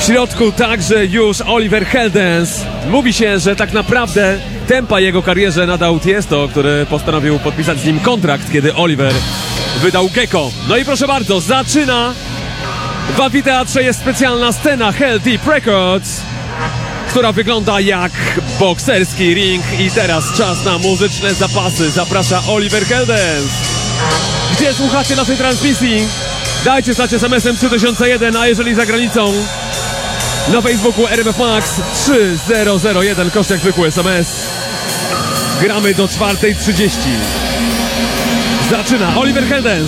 W środku także już Oliver Heldens. Mówi się, że tak naprawdę tempa jego karierze nadał Tiesto, który postanowił podpisać z nim kontrakt, kiedy Oliver wydał Gecko. No i proszę bardzo, zaczyna. W amfiteatrze jest specjalna scena Hell Deep Records, która wygląda jak bokserski ring. I teraz czas na muzyczne zapasy. Zaprasza Oliver Heldens. Gdzie słuchacie naszej transmisji? Dajcie znać SMS-em 3001, a jeżeli za granicą, na Facebooku RMF Max 3001, koszt jak zwykły SMS. Gramy do 4:30. Zaczyna Oliver Heldens.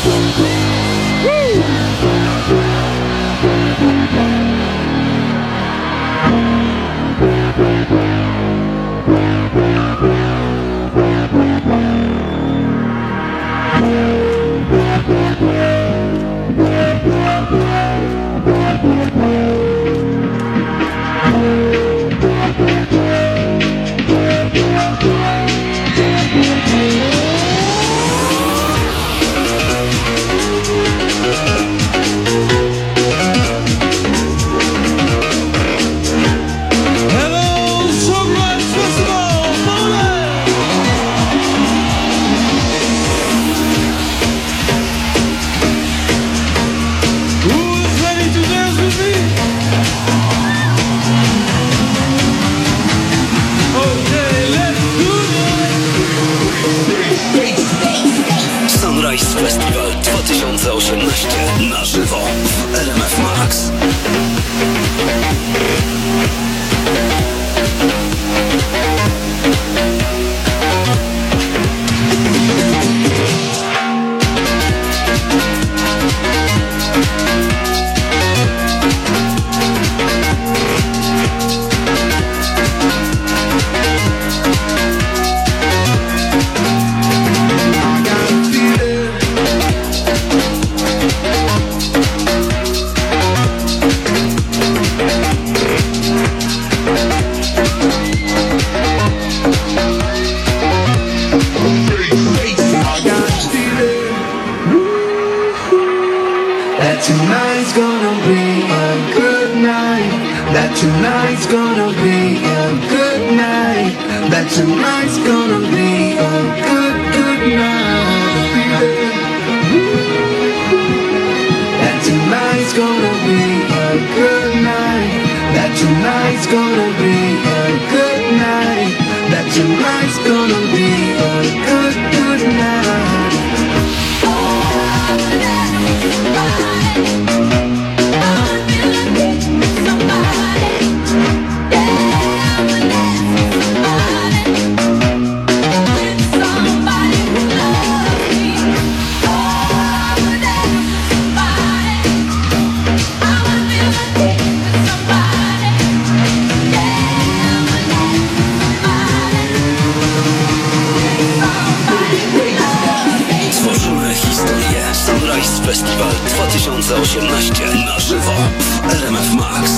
Festiwal 2018 na żywo w RMF Max. Tonight's gonna be a good night. That tonight's gonna be a good night. That tonight's gonna be a good night. That tonight's gonna be a good night. That tonight's gonna be a good night. That tonight's gonna be a good night. Festiwal 2018 na żywo w RMF Max.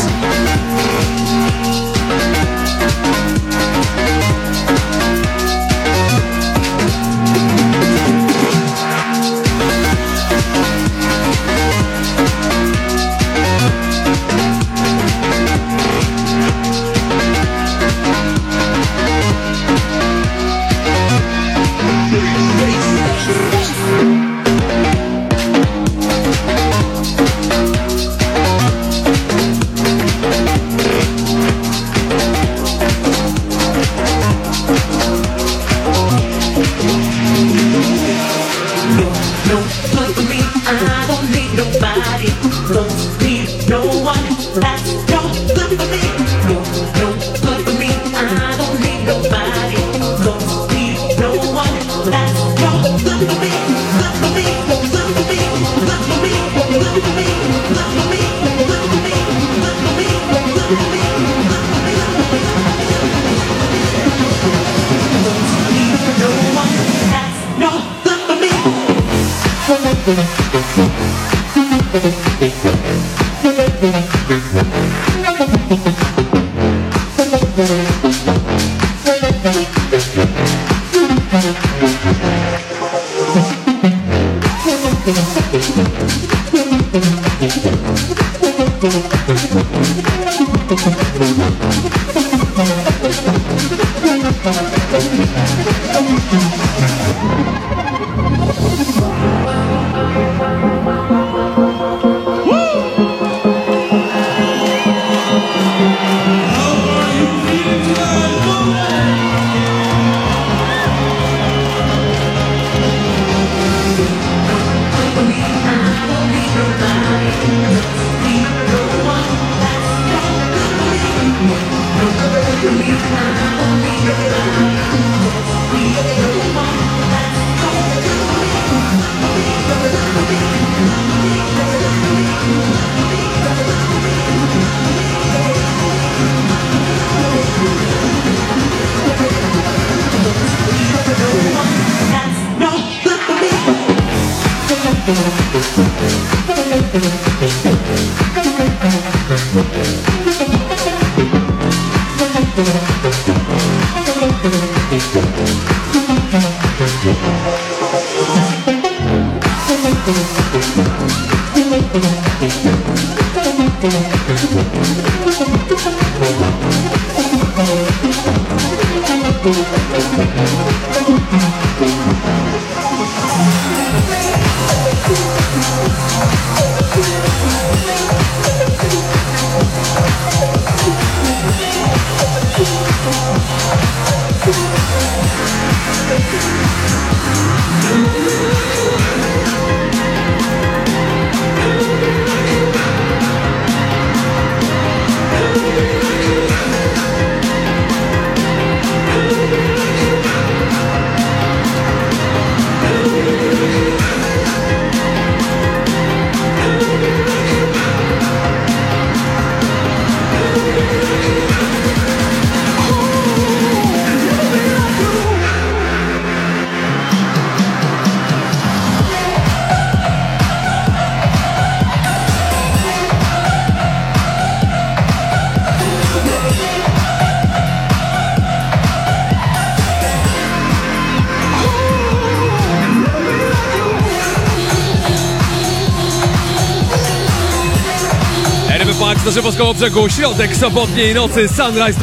Max na żywo z Kołobrzegu, środek sobotniej nocy, Sunrise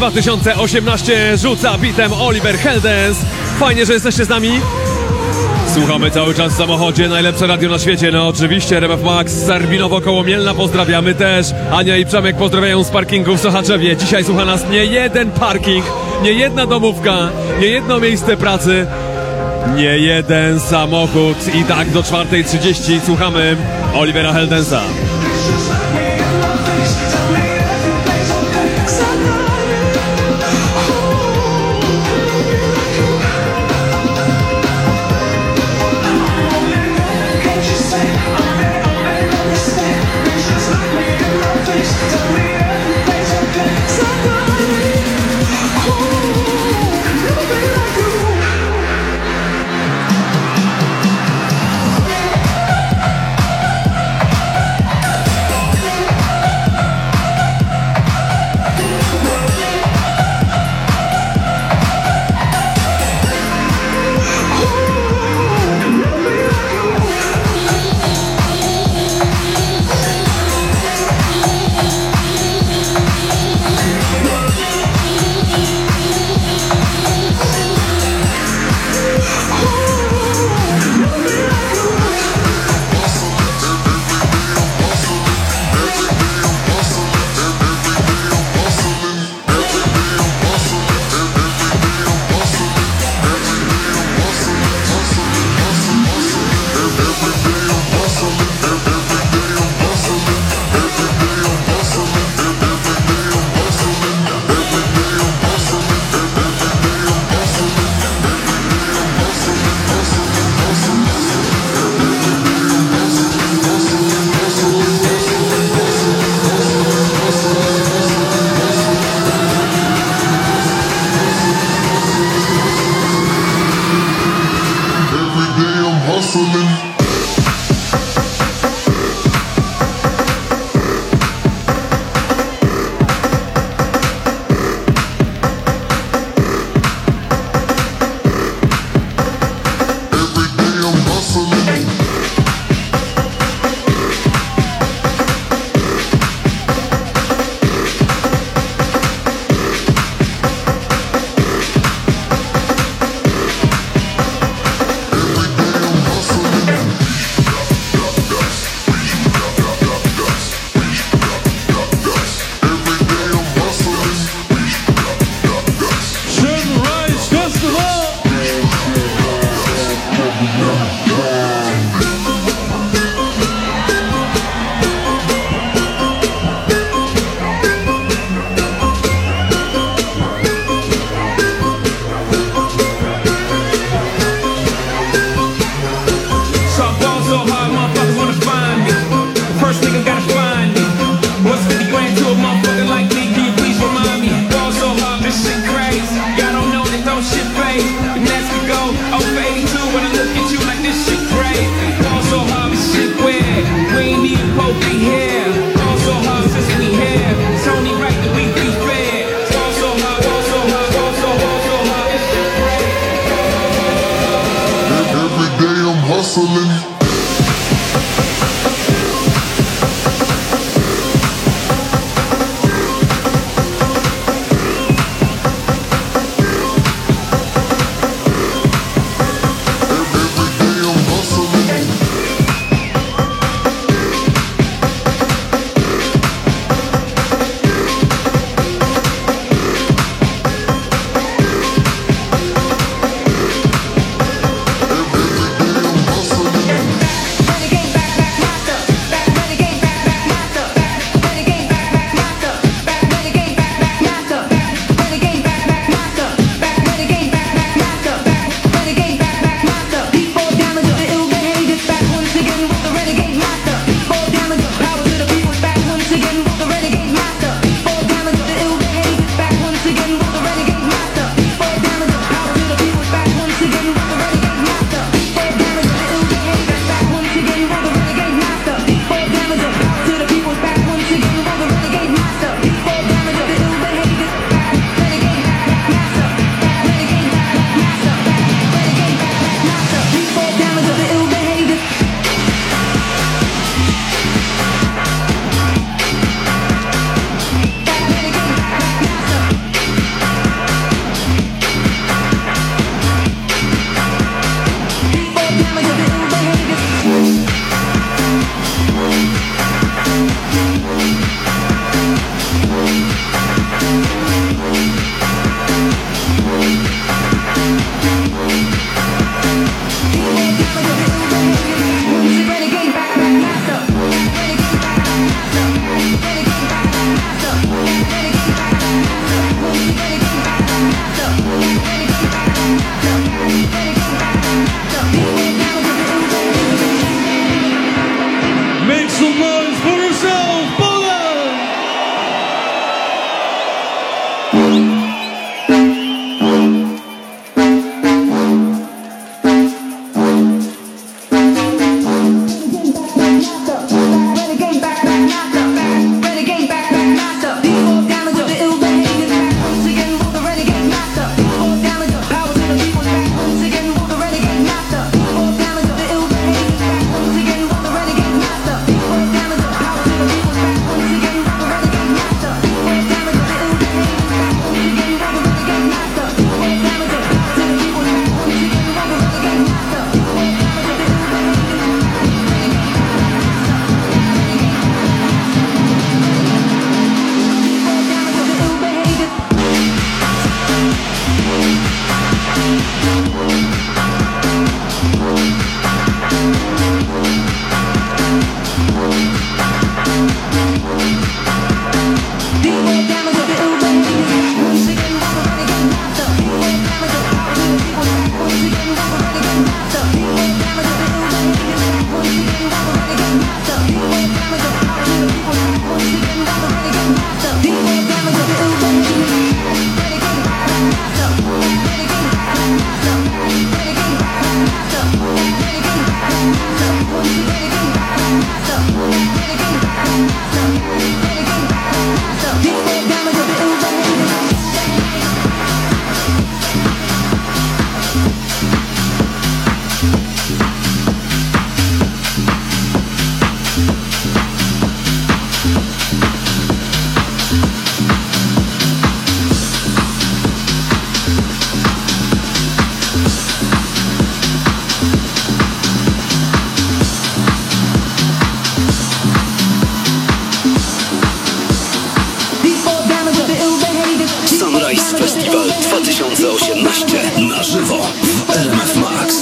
2018, rzuca bitem Oliver Heldens. Fajnie, że jesteście z nami. Słuchamy cały czas w samochodzie, najlepsze radio na świecie, no oczywiście, RMF Max, Sarbinowo koło Mielna, pozdrawiamy też. Ania i Przemek pozdrawiają z parkingu w Sochaczewie. Dzisiaj słucha nas nie jeden parking, nie jedna domówka, nie jedno miejsce pracy, nie jeden samochód. I tak do 4:30 słuchamy Olivera Heldensa. motherfucker like me, can you please remind me? Ball so hard, this shit crazy. Y'all don't know that don't shit fade. The next we go, 082 when I look at you like this shit crazy. Ball so hard, this shit weird. We ain't even supposed to be here. Ball so hard since we here. It's only right that we be fair. Ball so hard, ball so hard, ball so hard, this shit crazy. Every day I'm hustling. Festiwal 2018 na żywo w RMF Max.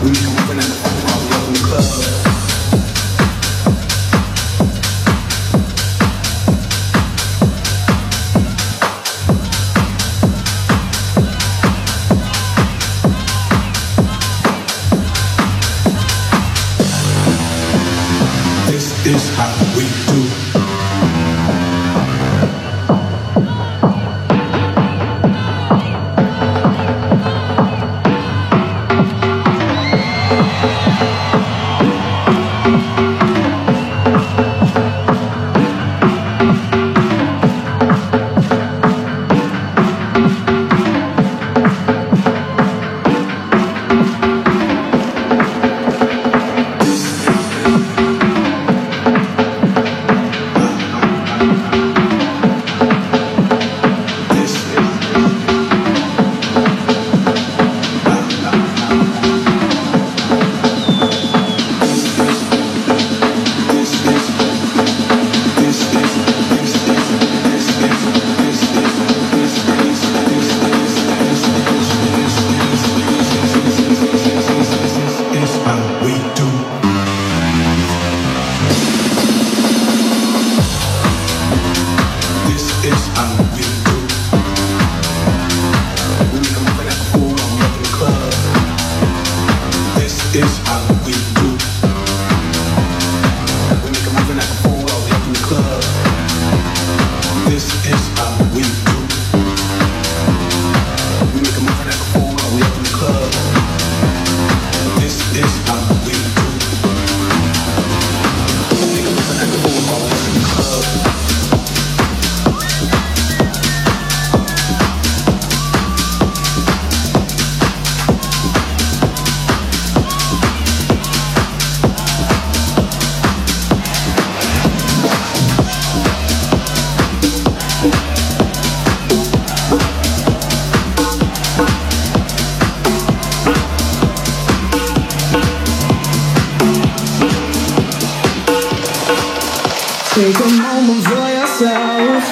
Take a moment for yourself.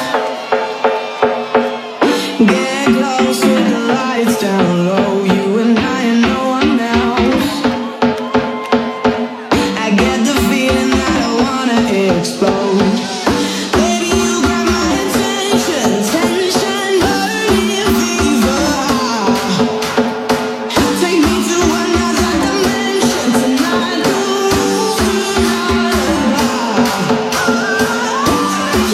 Get close with the lights down low. You and I and no one else. I get the feeling that I wanna explode. Baby, you got my attention. Tension, burning fever. Take me to another dimension tonight. Ooh, tonight.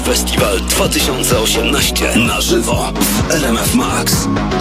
Festiwal 2018 na żywo w RMF Max.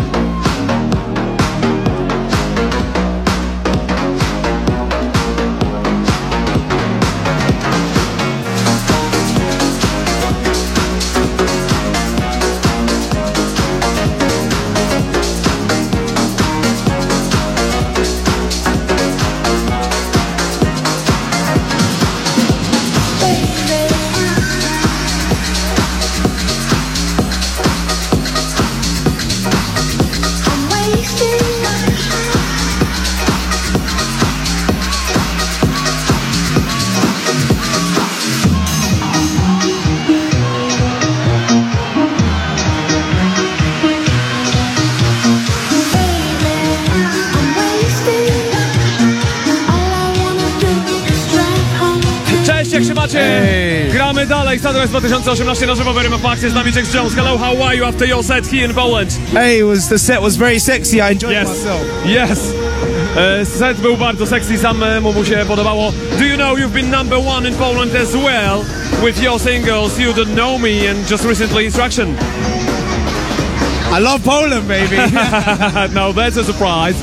Jak się macie? Hey. Gramy dalej. Sunrise 2018 na żywo w RMF Max. Jest z nami Jax Jones. Hello, how are you after your set here in Poland? Hey, the set was very sexy. I enjoyed myself. Yes. Set był bardzo sexy, samemu mu się podobało. Do you know you've been #1 in Poland as well with your singles You Don't Know Me and just recently Instruction? I love Poland, baby. No, that's a surprise.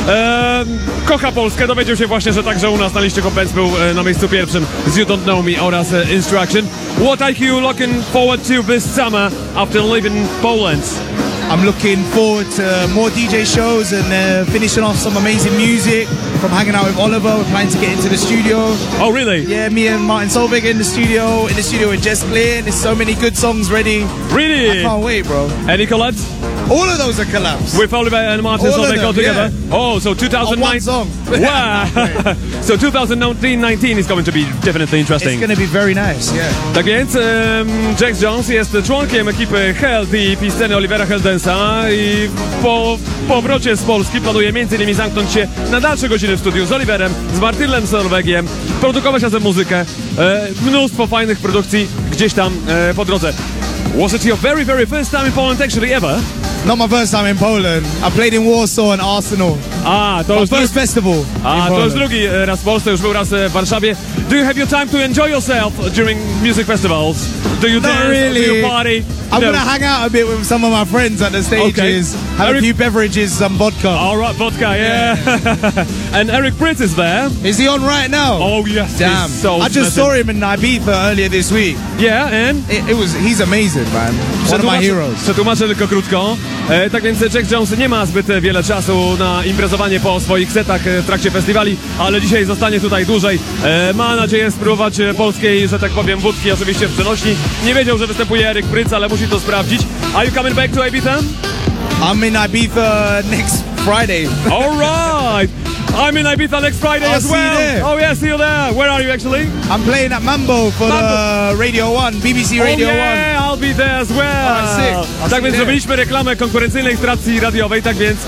Kocha Polskę, dowiedział się właśnie, że także u nas na liście Hopens był na miejscu pierwszym z You Don't Know Me oraz Instruction. What are you looking forward to this summer after living Poland? I'm looking forward to more DJ shows and finishing off some amazing music from hanging out with Oliver. We're planning to get into the studio. Oh, really? Yeah, me and Martin Solveig in the studio with Jess Glynn. There's so many good songs ready. Really? I can't wait, bro. Any collabs? All of those are collabs. With Oliver and Martin Solveig all together? Yeah. Oh, so 2019... one song. Wow! So 2019 is going to be definitely interesting. It's going to be very nice, yeah. Tak więc Jax Jones jest członkiem ekipy Held i sceny Olivera Heldensa i po powrocie z Polski planuje m.in. zamknąć się na dalsze godziny w studiu z Oliverem, z Martinem Solveigiem, produkować razem muzykę, mnóstwo fajnych produkcji gdzieś tam po drodze. Was it your very, very first time in Poland actually ever? Not my first time in Poland. I played in Warsaw and Arsenal. To już first festival. To już drugi raz w Polsce, już był raz w Warszawie. Do you have your time to enjoy yourself during music festivals? Do you dance? Really. Do you party? I'm gonna hang out a bit with some of my friends at the stages. Have a few beverages, some vodka. All right, vodka, yeah. And Eric Pritz is there. Is he on right now? Oh yes. Damn. So I just saw him in Ibiza earlier this week. Yeah, and he's amazing, man. One of my heroes. Przetłumaczę tylko krótko. Tak więc Jax Jones nie ma zbyt wiele czasu na imprezowanie po swoich setach w trakcie festiwali, ale dzisiaj zostanie tutaj dłużej. Ma nadzieję spróbować polskiej, że tak powiem, wódki, oczywiście w przenośni. Nie wiedział, że występuje Eric Pritz, ale musi to sprawdzić. Are you coming back to Ibiza? I'm in Ibiza next Friday. All right. I'm in Ibiza next Friday as well. See you there. Oh yeah, see you there. Where are you actually? I'm playing at Mambo for the Radio 1, BBC Radio 1. Yeah, I'll be there as well. Sick. Tak więc zrobiliśmy reklamę konkurencyjnej stacji radiowej, tak więc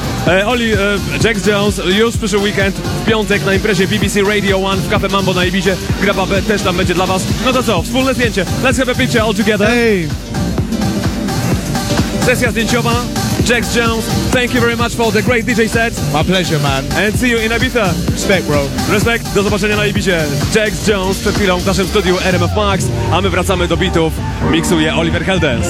Jax Jones już przyszły weekend, w piątek na imprezie BBC Radio 1 w Cafe Mambo na Ibizie. Graba B też tam będzie dla was. No to co, wspólne zdjęcie. Let's have a picture all together. Hey. Sesja zdjęciowa. Jax Jones, thank you very much for the great DJ set. My pleasure, man. And see you in Ibiza. Respect, bro. Respekt, do zobaczenia na Ibizie. Jax Jones przed chwilą w naszym studiu RMF Max, a my wracamy do beatów. Miksuje Oliver Heldens.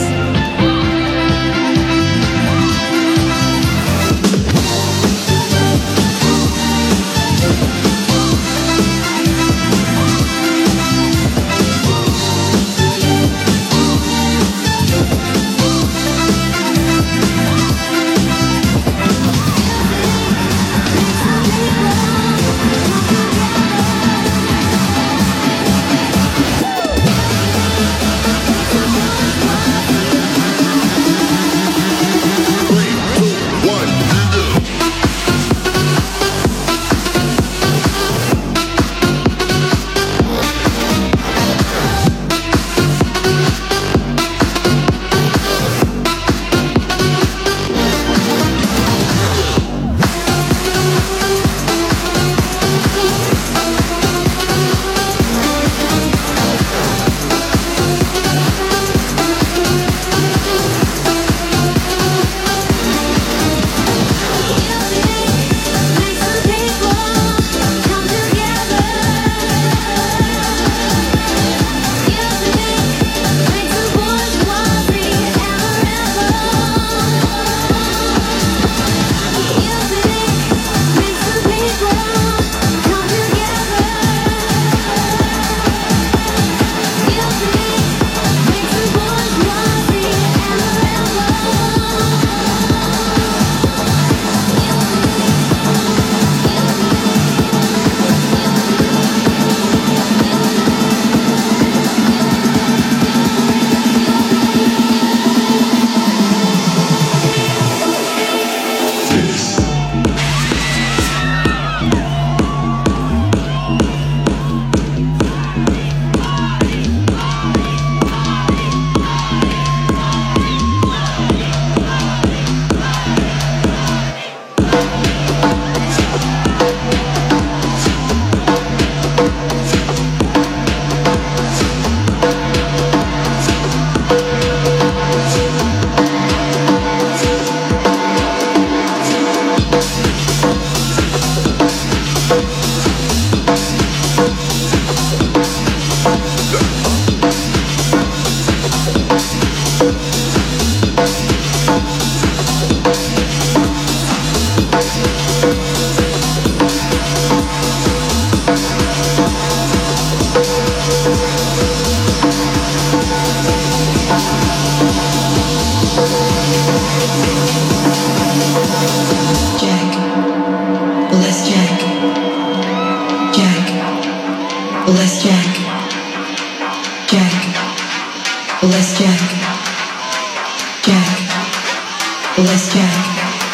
let's jack, jack, let's jack, jack, let's jack, jack, let's jack.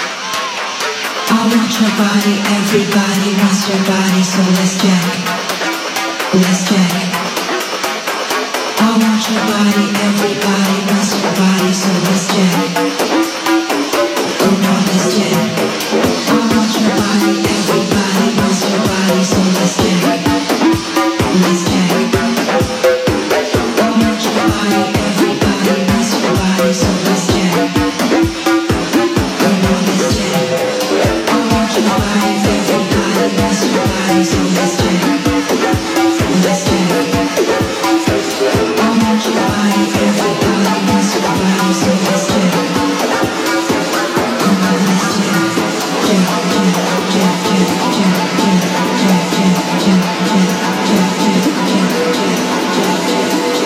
I want your body, everybody wants your body, so let's jack, let's jack. I want your body, everybody wants your body, so let's jack. Come on, let's jack. I want your body, everybody wants your body, so let's jack. Let's jack. I want your body, everybody wants your body, so let's jack. Come on, let's jack. I want your body, everybody wants your body, so let's jack. Let's jack. I want your body, everybody wants your body, so let's jack. Come on, let's jack. Jack, jack, jack, jack, jack, jack, jack, jack, jack, jack, jack, jack,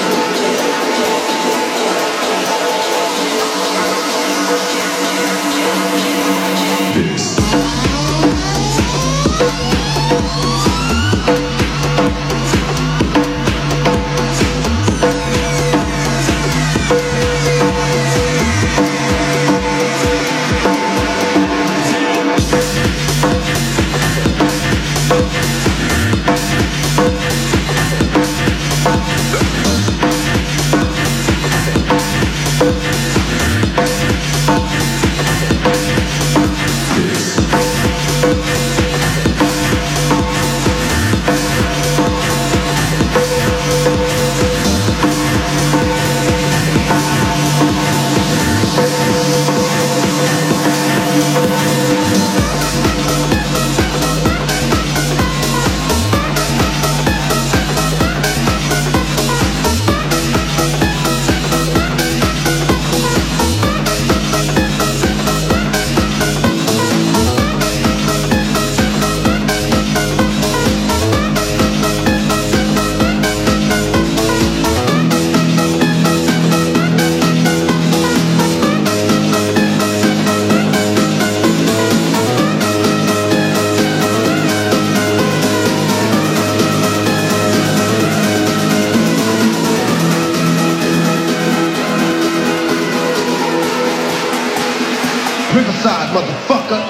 Riverside, motherfucker.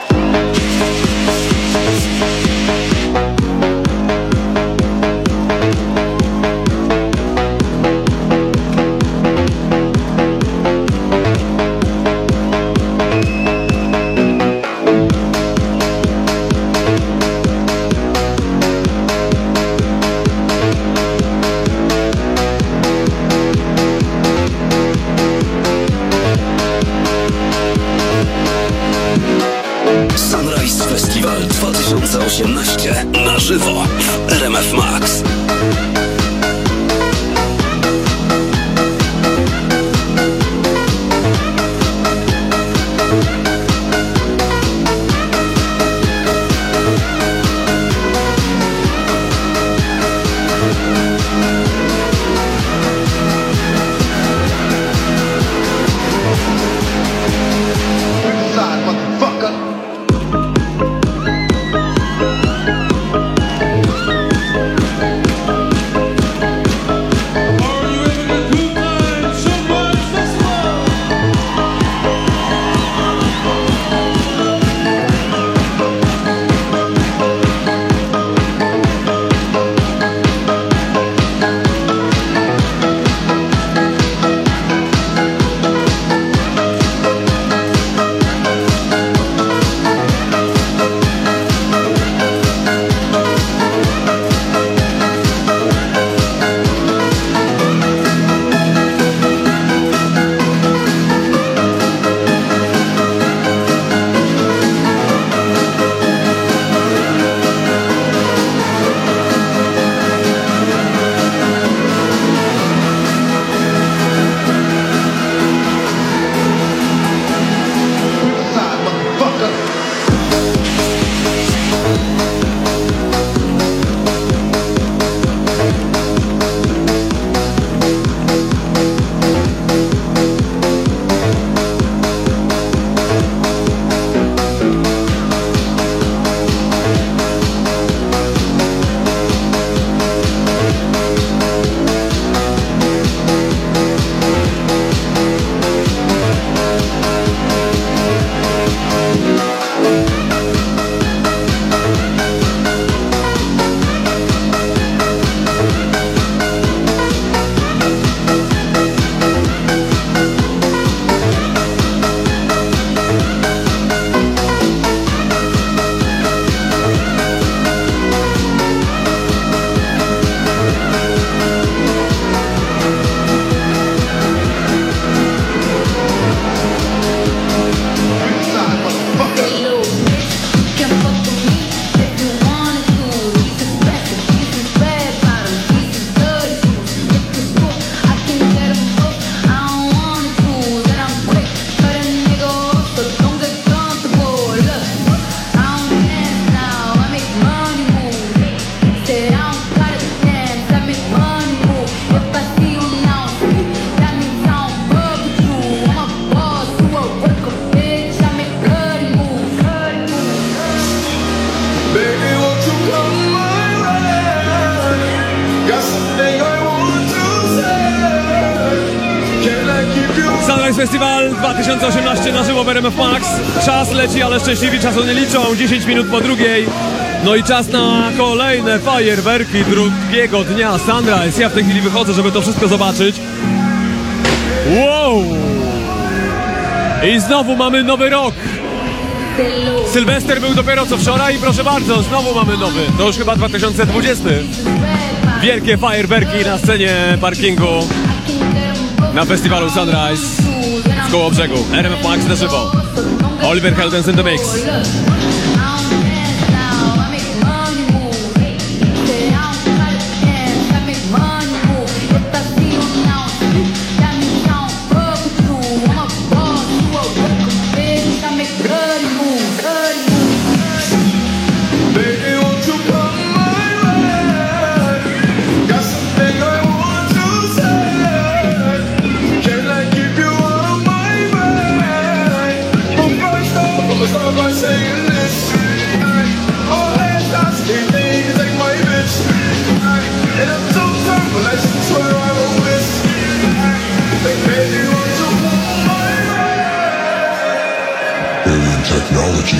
Sunrise Festival 2018 na żywo w RMF Max. Riverside, motherfucker. Sunrise Festival 2018 na żywo w RMF Max. Czas leci, ale szczęśliwi czasu nie liczą. 10 minut po drugiej. No i czas na kolejne fajerwerki drugiego dnia Sunrise. Ja w tej chwili wychodzę, żeby to wszystko zobaczyć. Wow! I znowu mamy nowy rok. Sylwester był dopiero co wczoraj i proszę bardzo, znowu mamy nowy. To już chyba 2020. Wielkie fajerwerki na scenie parkingu na festiwalu Sunrise w Kołobrzegu. RMF Max na żywo. Oliver Heldens in the mix. Technology.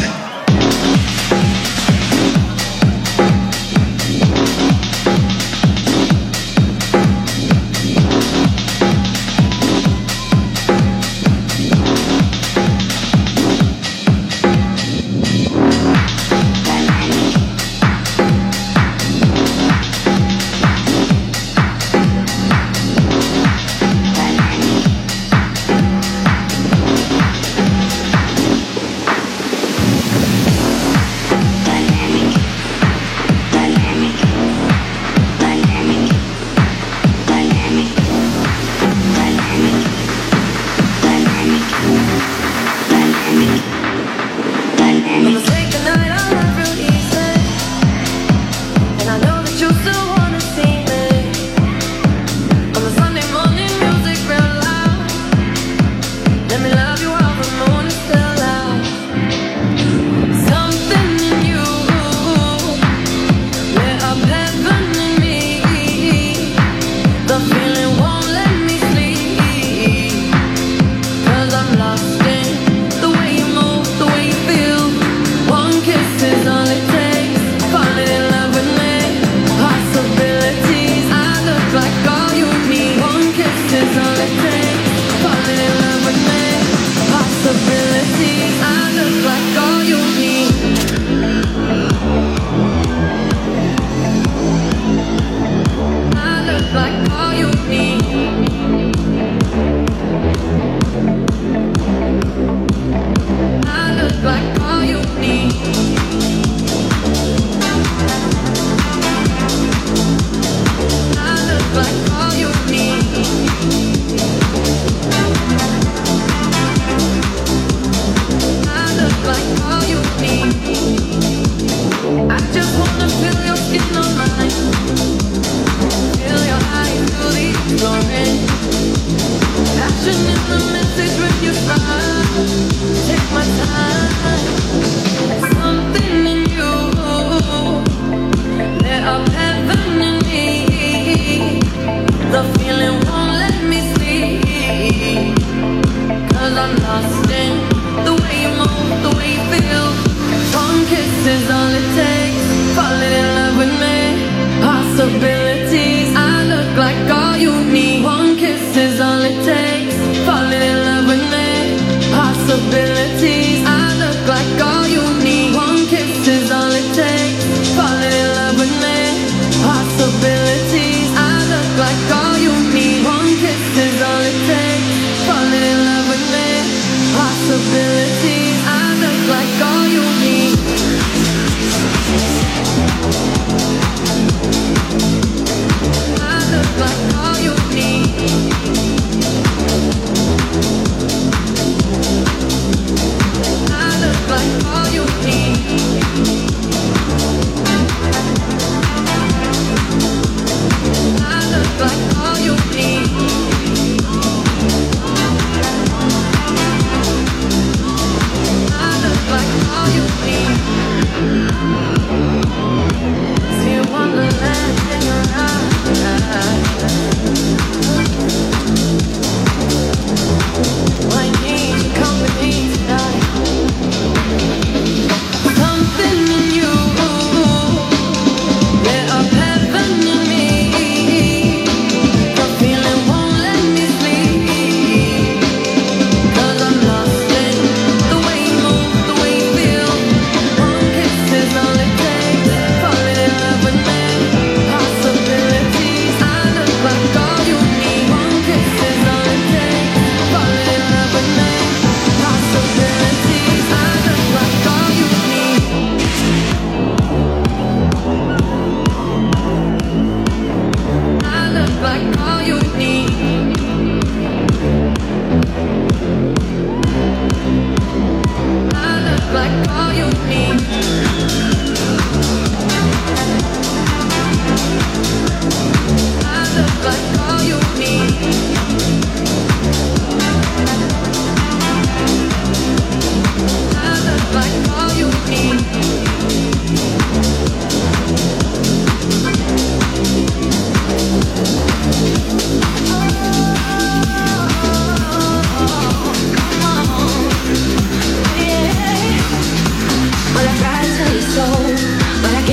Possibilities, I look like all you need.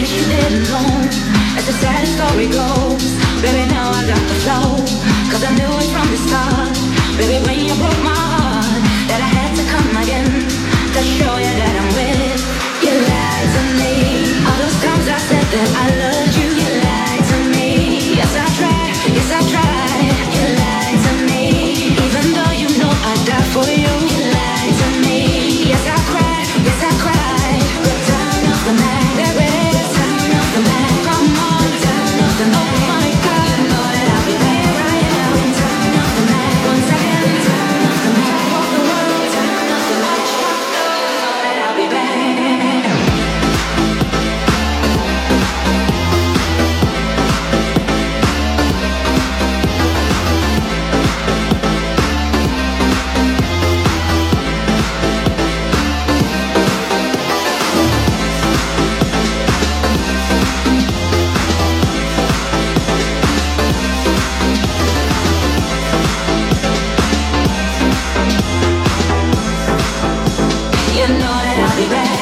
she didn't know. As the sad story goes, baby, now I got the flow. Cause I knew it from the start. Baby, when you broke my heart, that I had to come again to show you that I'm with. You lied to me. All those times I said that I loved you, you lied to me. Yes, I tried, yes, I tried. You lied to me. Even though you know I died for you, you lied to me. Yes, I cried, yes, I cried. But turn off the night, baby. Turn off the night, come on. Turn off the night, oh my God. You know that I'll be there right now. Turn off the night, once again. Turn off the night, walk the world. Turn off the light, you know that I'll be back. You know that I'll be back.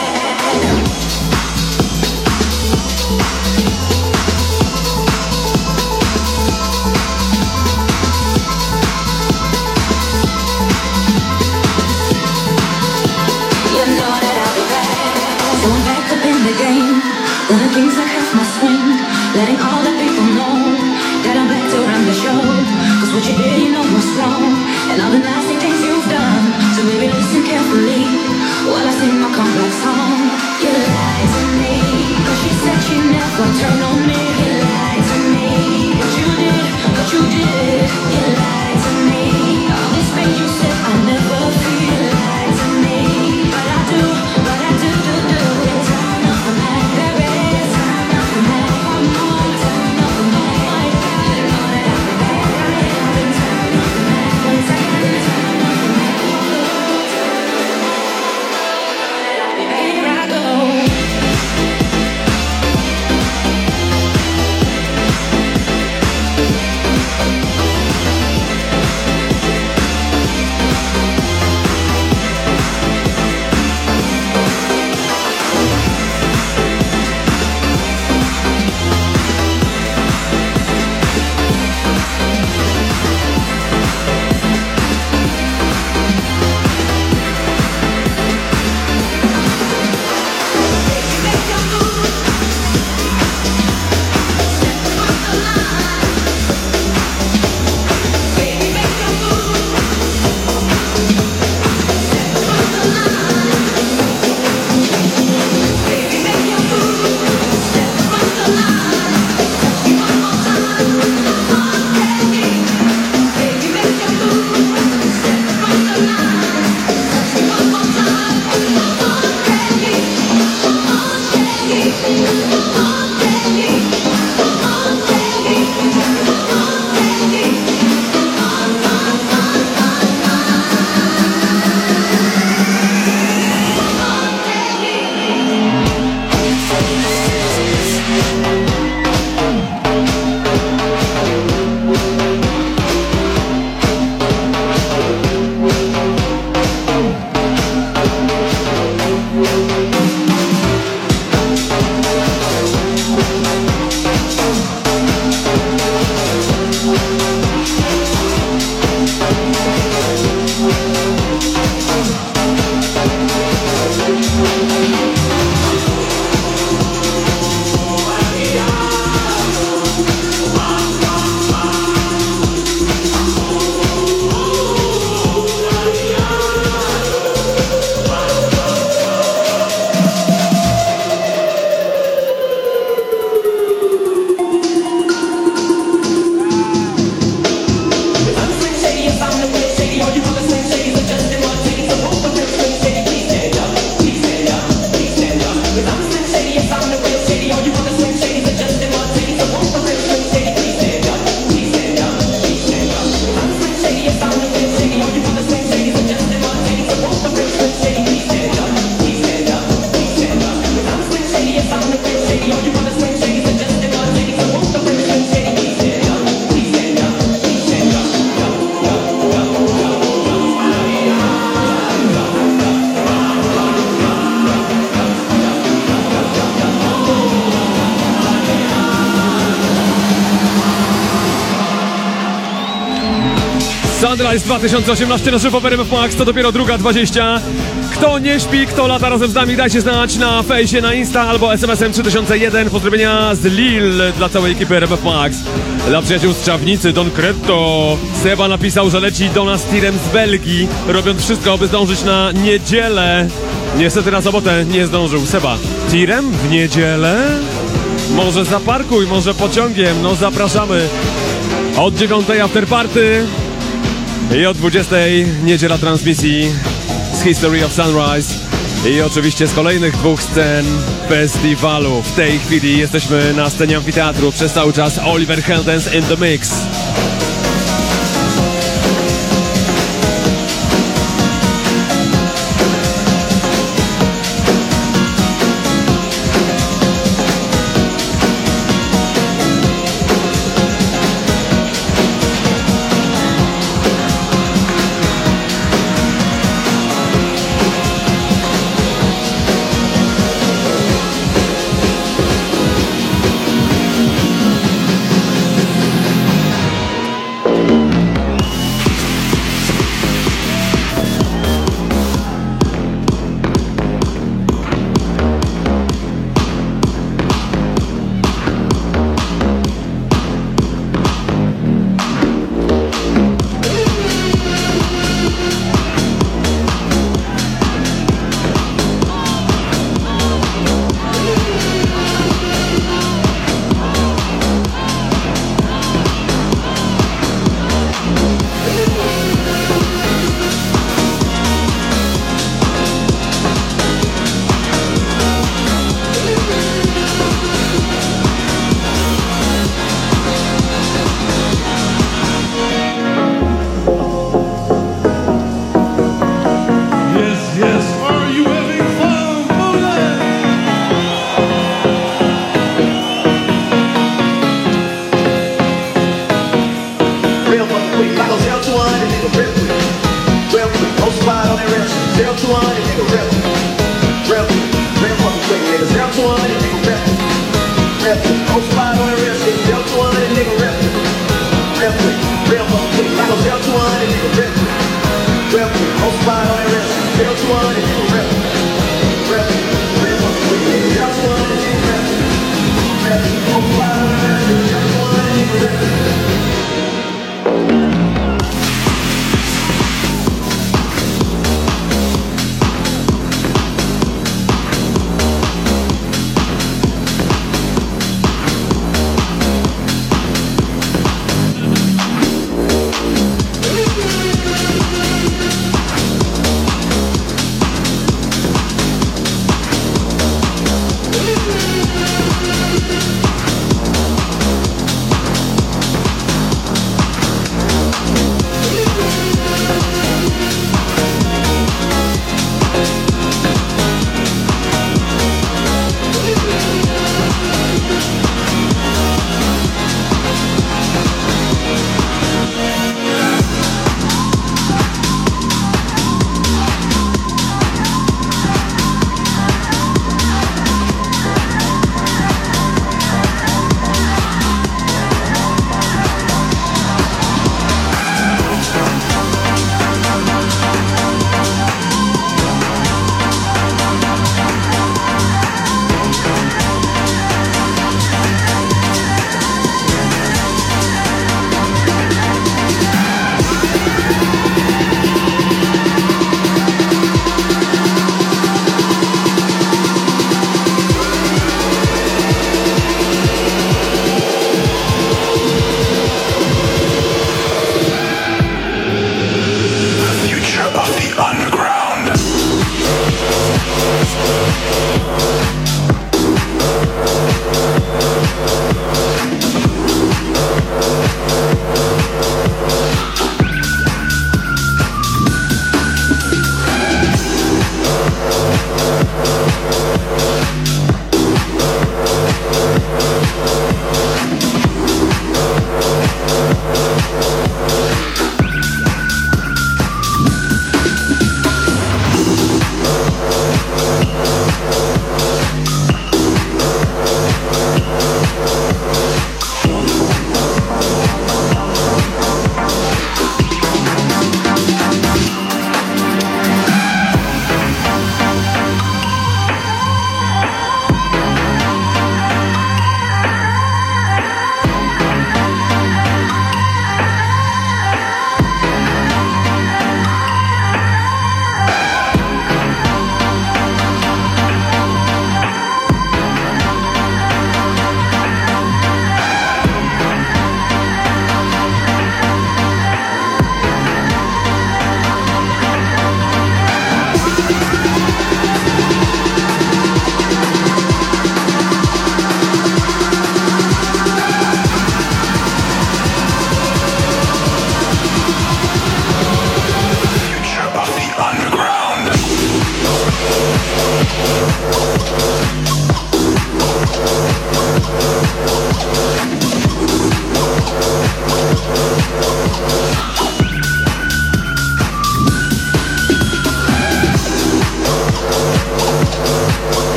You know that I'll be back. So I'm back up in the game, doing things like half my swing, letting all the people know that I'm back to run the show. Cause what you did, you know was wrong, and all the nasty things you've done. So baby, listen carefully while I sing my comeback song. You lied to me, cause she said she'd never turn on me. You lied to me, but you did, but you did. You lied to me, all this pain you said I never feel. You lied to me, but I do. Turn off the night, baby. Turn off the night, come on. Turn off the night, my God. You know that I'll be back right now. Turn off the night, once again. Turn off the night, walk the world. Turn off the night, here I go. Sunrise 2018 na żywo w RMF Max, to dopiero 2:20. Kto nie śpi, kto lata razem z nami, dajcie znać na fejsie, na Insta albo SMS-em 3001. Pozdrowienia z Lille dla całej ekipy RMF Max. Dla przyjaciół z Czawnicy, Don Cretto. Seba napisał, że leci do nas tirem z Belgii, robiąc wszystko, aby zdążyć na niedzielę. Niestety na sobotę nie zdążył. Seba, tirem w niedzielę? Może zaparkuj, może pociągiem, no zapraszamy. Od 9:00 afterparty i od 20:00 niedziela transmisji z History of Sunrise i oczywiście z kolejnych 2 scen festiwalu. W tej chwili jesteśmy na scenie amfiteatru, przez cały czas Oliver Heldens in the mix.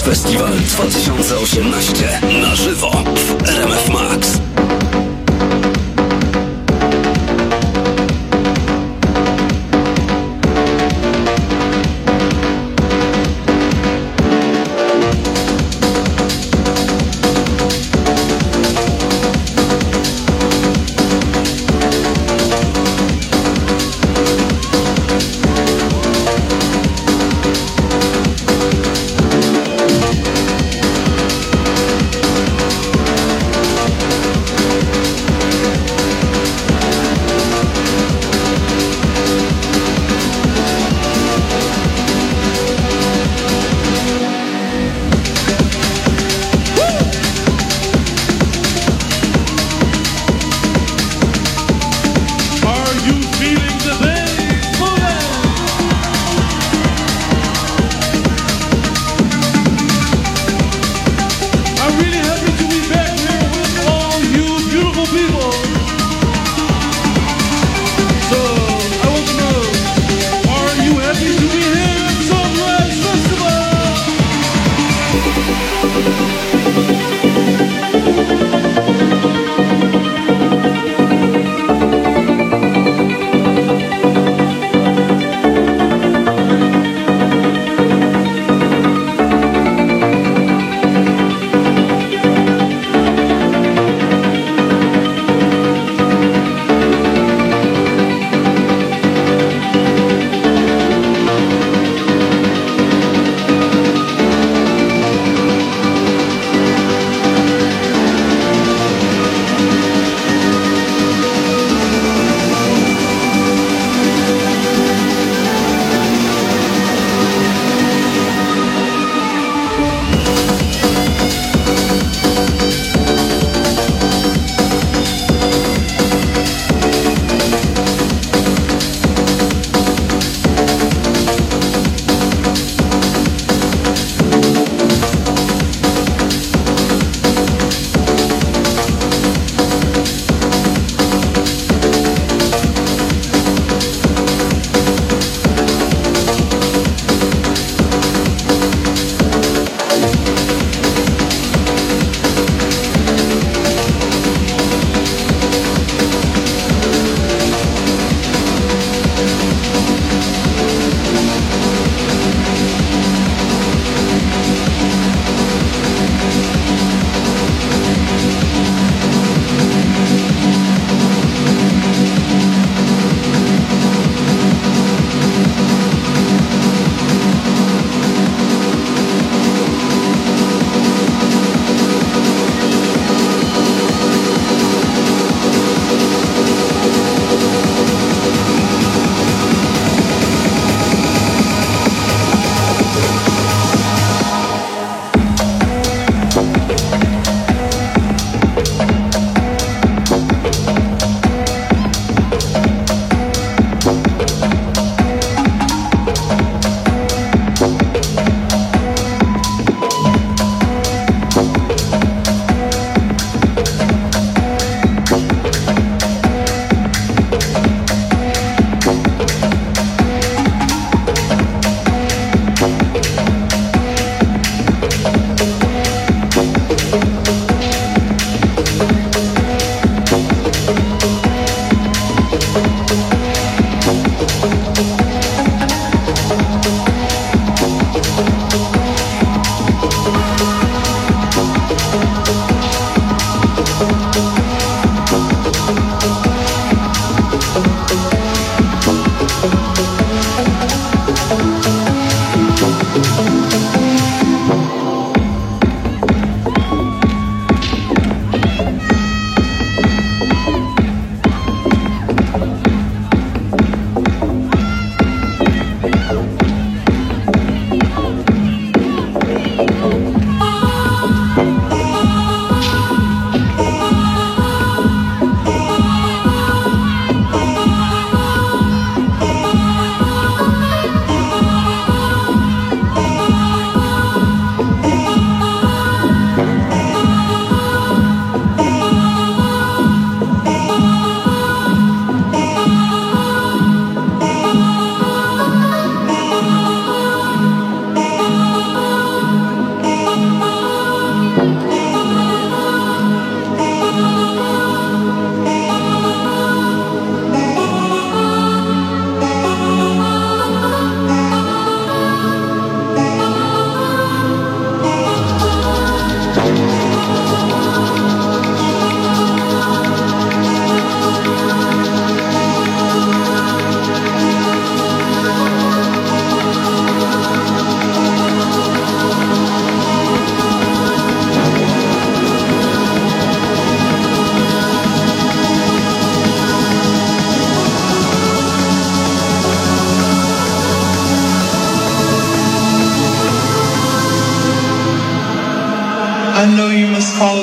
Festiwal 2018 na żywo w RMF Max.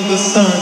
the sun.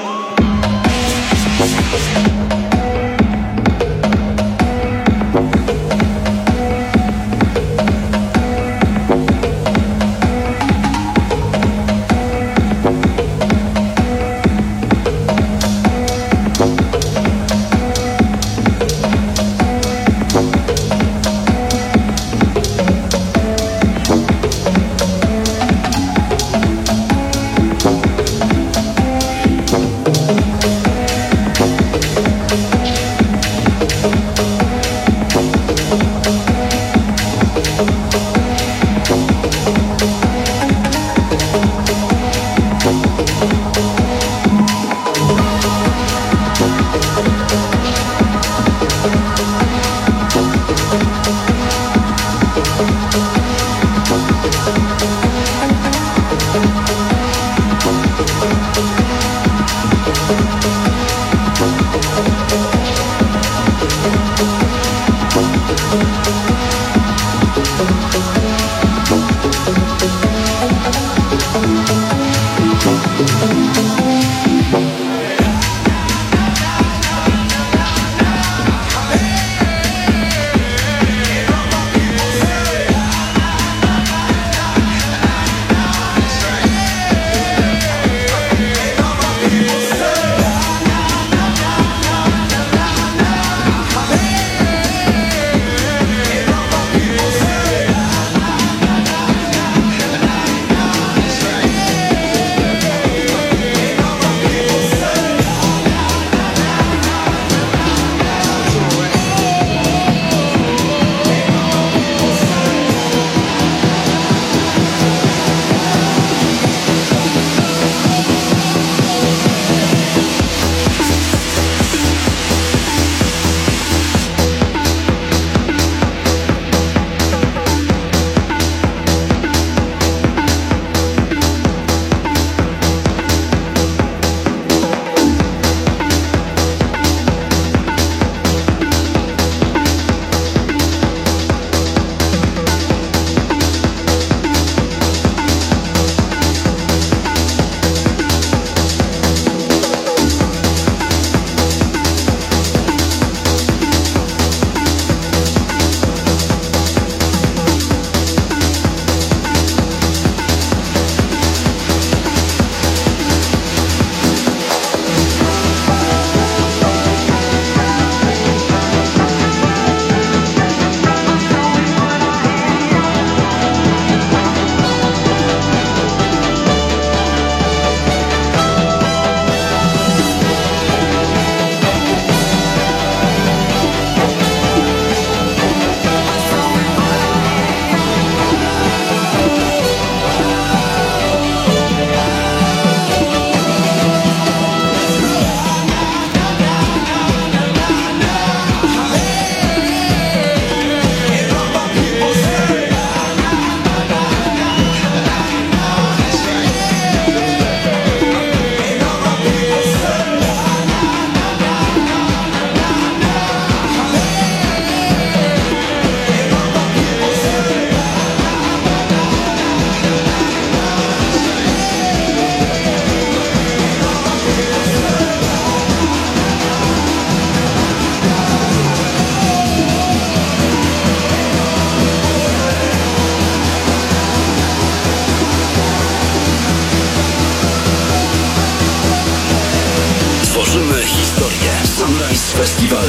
Festiwal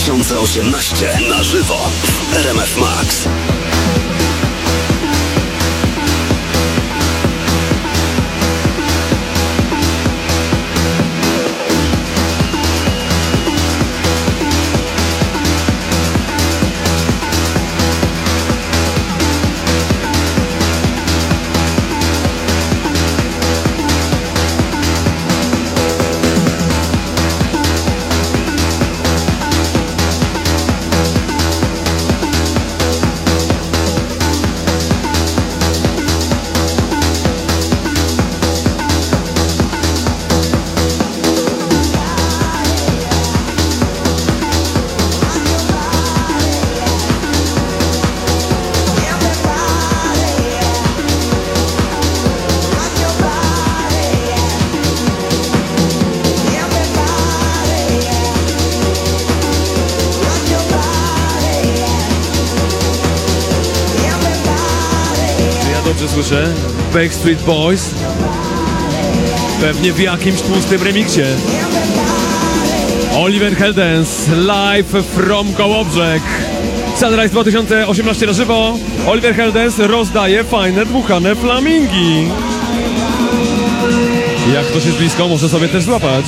2018 na żywo w RMF Max. dobrze słyszę? Backstreet Boys. Pewnie w jakimś tłustym remiksie. Oliver Heldens, live from Kołobrzeg. Sunrise 2018 na żywo. Oliver Heldens rozdaje fajne, dmuchane flamingi. Jak ktoś jest blisko, może sobie też złapać.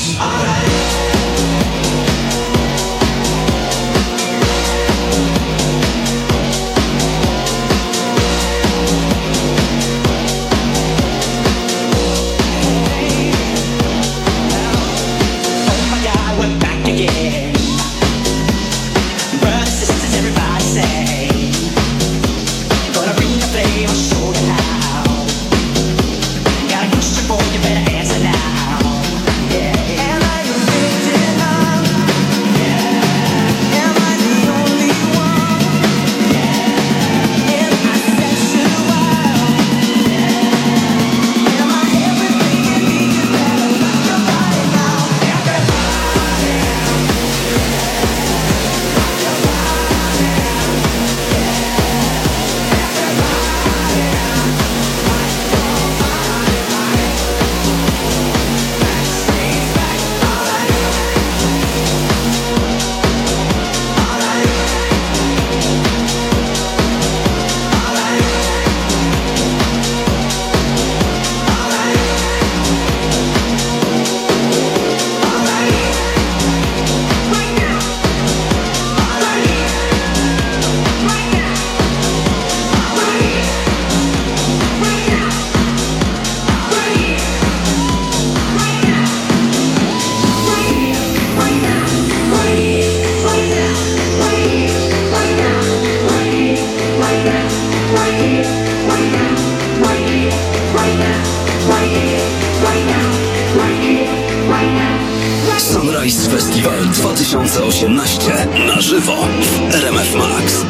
Sunrise Festival 2018 na żywo w RMF Max.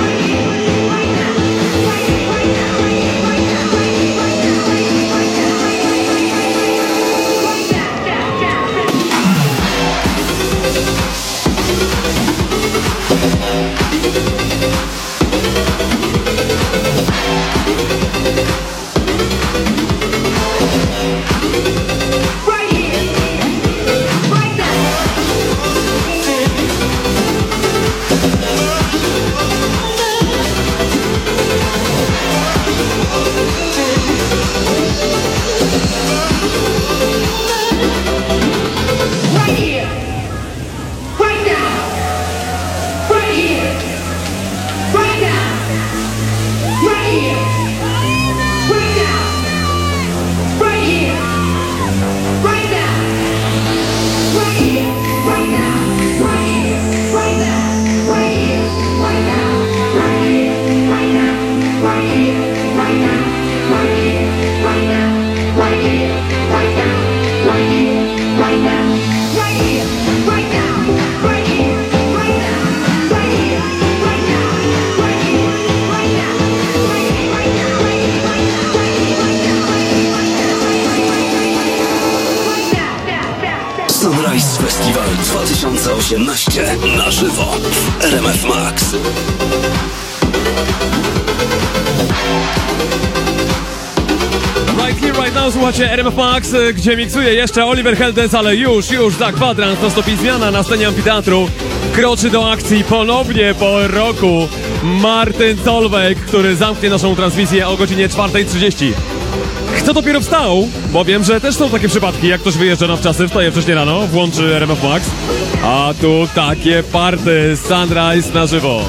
Sunrise Festival 2018 na żywo w RMF Max. Right here, right now słuchacie RMF Max, gdzie miksuje jeszcze Oliver Heldens, ale już za kwadrans nastąpi zmiana na scenie amfiteatru. Kroczy do akcji ponownie po roku Martin Solveig, który zamknie naszą transmisję o godzinie 4:30. Kto dopiero wstał, bo wiem, że też są takie przypadki, jak ktoś wyjeżdża na wczasy, wstaje wcześniej rano, włączy RMF Max, a tu takie party Sunrise na żywo.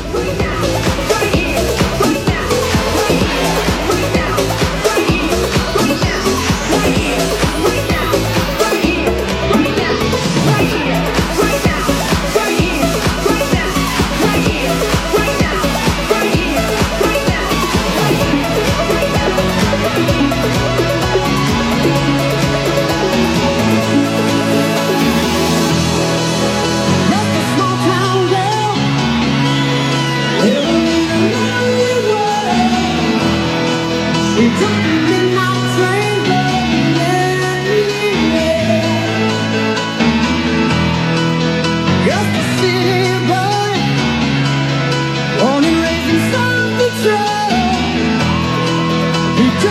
He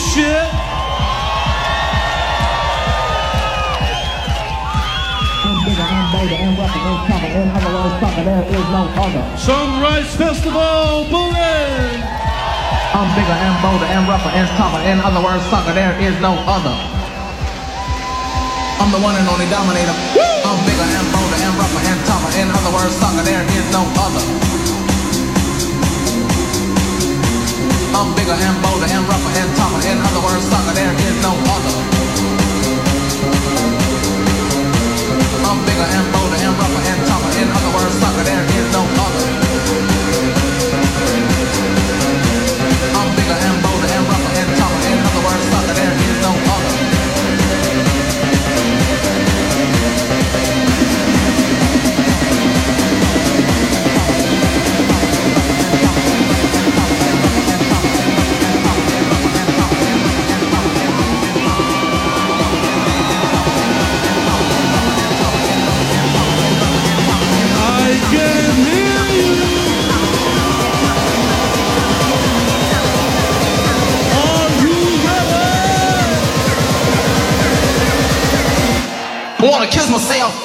shit. Sunrise Festival, Bullet! I'm bigger and bolder and rougher and tougher. In other words, sucker, there is no other. I'm the one and only dominator. I'm bigger and bolder and rougher and tougher. In other words, sucker, there is no other. I'm bigger and bolder and rougher and tougher. In other words, sucker, there is no other. I'm bigger and bolder and rougher and tougher. In other words, sucker, there is no other. I'm bigger and bolder and rougher and tougher. In other words, sucker, there is no other. I wanna kiss myself.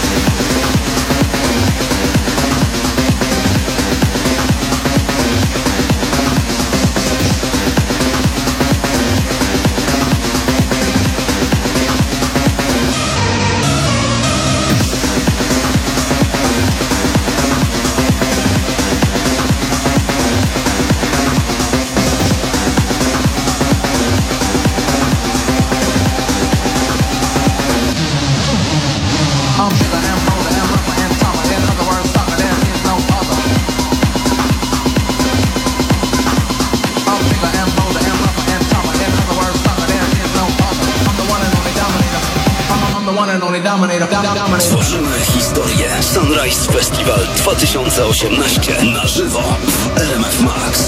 I'm bigger and bolder and rougher and tougher. In other words, sucker, there is no other. I'm bigger and bolder and rougher and tougher. In other words, sucker, there is no other. I'm the one and only dominator. I'm the one and only dominator. Tworzymy historię. Sunrise Festival 2018 na żywo w RMF Max.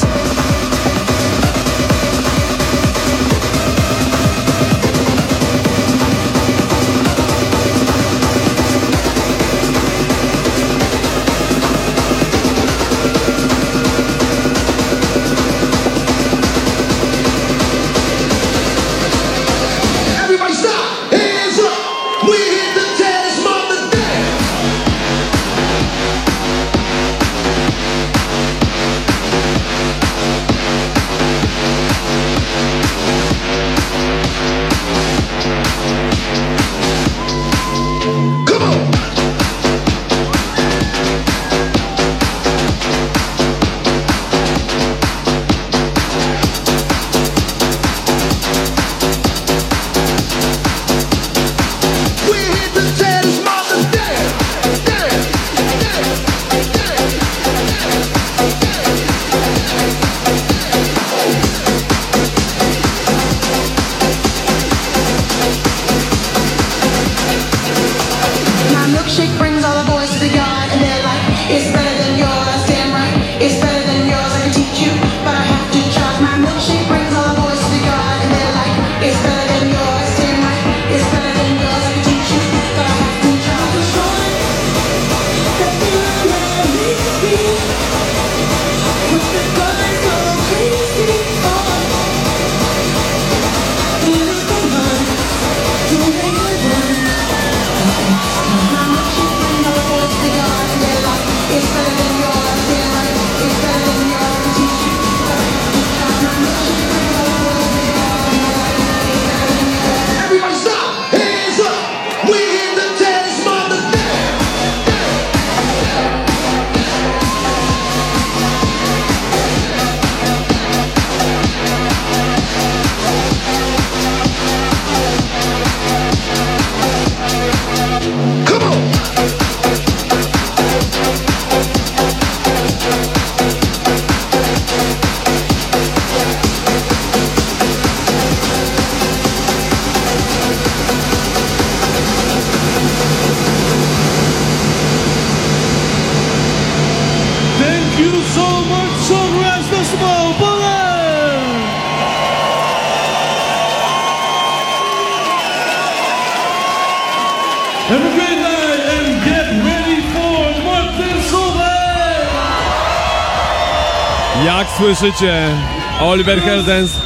Have a great night and get ready for Martin Solveig! Jak słyszycie, Oliver Heldens